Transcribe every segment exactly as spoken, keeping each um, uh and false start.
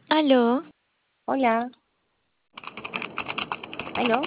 Aló, Hola, aló,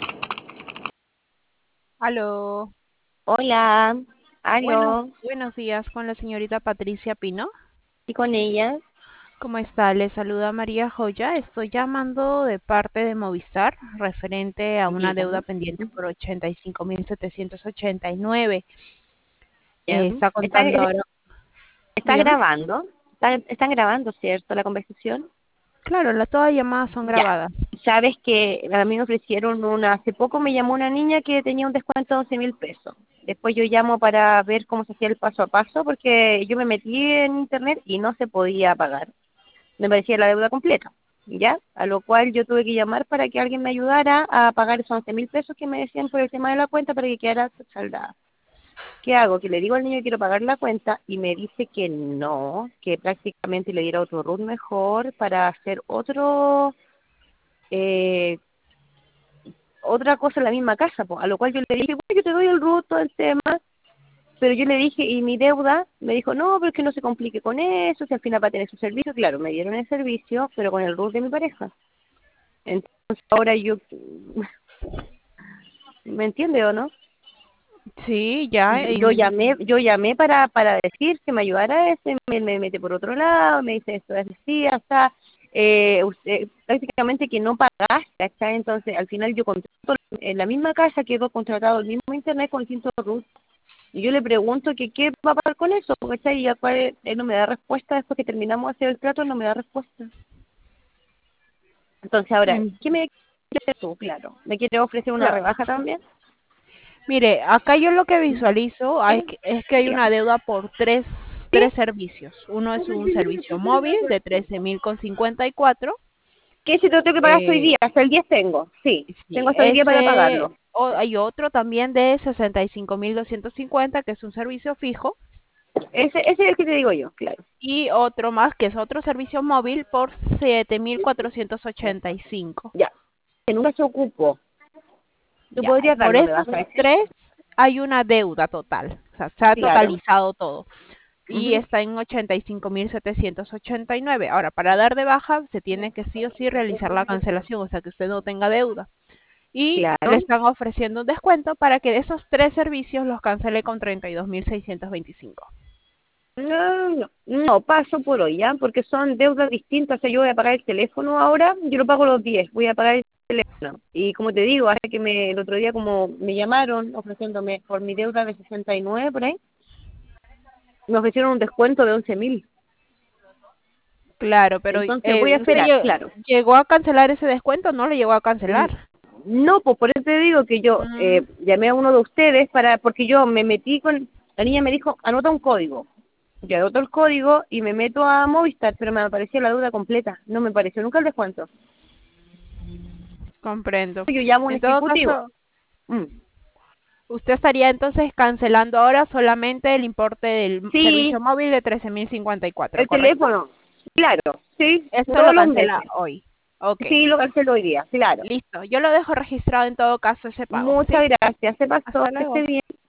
Aló, hola, buenos, aló, buenos días con la señorita Patricia Pino. y con ella, ¿Cómo está? Le saluda María Joya. Estoy llamando de parte de Movistar referente a una deuda dígame. pendiente Ujú. por ochenta y cinco mil setecientos ochenta y nueve. Ya. Eh, está ¿Está, contando ahora, está dígame. grabando? ¿Está- ¿Están grabando, cierto, la conversación? Claro, la, todas llamadas son Ya. grabadas. Sabes que a mí me ofrecieron una, hace poco me llamó una niña que tenía un descuento de once mil pesos. Después yo llamo para ver cómo se hacía el paso a paso, porque yo me metí en internet y no se podía pagar. Me parecía la deuda completa, ¿ya? A lo cual yo tuve que llamar para que alguien me ayudara a pagar esos once mil pesos que me decían por el tema de la cuenta para que quedara saldada. ¿Qué hago? Que le digo al niño que quiero pagar la cuenta y me dice que no, que prácticamente le diera otro root mejor para hacer otro, eh, otra cosa en la misma casa, po. A lo cual yo le dije, bueno, yo te doy el root, todo el tema, pero yo le dije, ¿y mi deuda? Me dijo, no, pero es que no se complique con eso, si al final va a tener su servicio. Claro, me dieron el servicio, pero con el root de mi pareja. Entonces ahora yo, ¿me entiende o no? Sí, ya. Yo em, llamé, yo llamé para para decir que me ayudara ese, me, me mete por otro lado, me dice esto es así, hasta eh, usted prácticamente que no pagaste, ¿cachai? Entonces al final yo contrato en la misma casa quedó contratado el mismo internet con distintos root y yo le pregunto que qué va a pasar con eso, ¿cachai? Y ya cuál- él no me da respuesta después que terminamos de hacer el trato, no me da respuesta. Entonces ahora, em, ¿qué me quieres tú? Claro, ¿me quieres ofrecer una claro. rebaja también? Mire, acá yo lo que visualizo hay ¿Sí? que- es que hay una Dígame. deuda por tres, ¿Sí? tres servicios. Uno es un servicio móvil de trece mil con cincuenta y cuatro. ¿Qué si te lo tengo que pagar hasta hoy Eh, día? Hasta el diez tengo. Sí, sí, tengo hasta hoy día para ese, pagarlo. o- hay otro también de sesenta y cinco mil doscientos cincuenta, que es un servicio fijo, Ese, ese es el que te digo yo, claro. y otro más, que es otro servicio móvil por siete mil cuatrocientos ochenta y cinco. Ya. Que nunca se ocupó. ¿Tú Ya, podrías por darme de esos baja ese? tres hay una deuda total, o sea, se ha Claro. totalizado todo. Y Ujú. está en ochenta y cinco mil setecientos ochenta y nueve. Ahora, para dar de baja, se tiene que sí o sí realizar la cancelación, o sea, que usted no tenga deuda. Y le Claro. están ofreciendo un descuento para que esos tres servicios los cancele con treinta y dos mil seiscientos veinticinco. No, no, no, paso por hoy, ¿ya? Porque son deudas distintas. O sea, yo voy a pagar el teléfono ahora, yo lo pago los diez, voy a pagar el teléfono. Y como te digo, hasta que me, el otro día como me llamaron ofreciéndome por mi deuda de sesenta y nueve por ahí, me ofrecieron un descuento de once mil. Claro, pero Entonces voy eh, a ¿usted esperar, lle- claro. llegó a cancelar ese descuento o no lo llegó a Mm, cancelar? No, pues por eso te digo que yo Mm, eh, llamé a uno de ustedes para, porque yo me metí con, la niña me dijo, anota un código. Yo anoto el código y me meto a Movistar, pero me apareció la deuda completa. No me apareció nunca el descuento. comprendo. Yo llamo a un En todo ejecutivo. caso, Mm. usted estaría entonces cancelando ahora solamente el importe del servicio Sí, móvil de trece mil cincuenta y cuatro, el ¿correcto? teléfono. Claro, sí, Esto todos lo los cancela meses. hoy. Ok, Sí, lo cancelo hoy día, claro. listo. Yo lo dejo registrado en todo caso ese pago, ¿sí? Muchas gracias, se pasó, Hasta que esté luego. bien.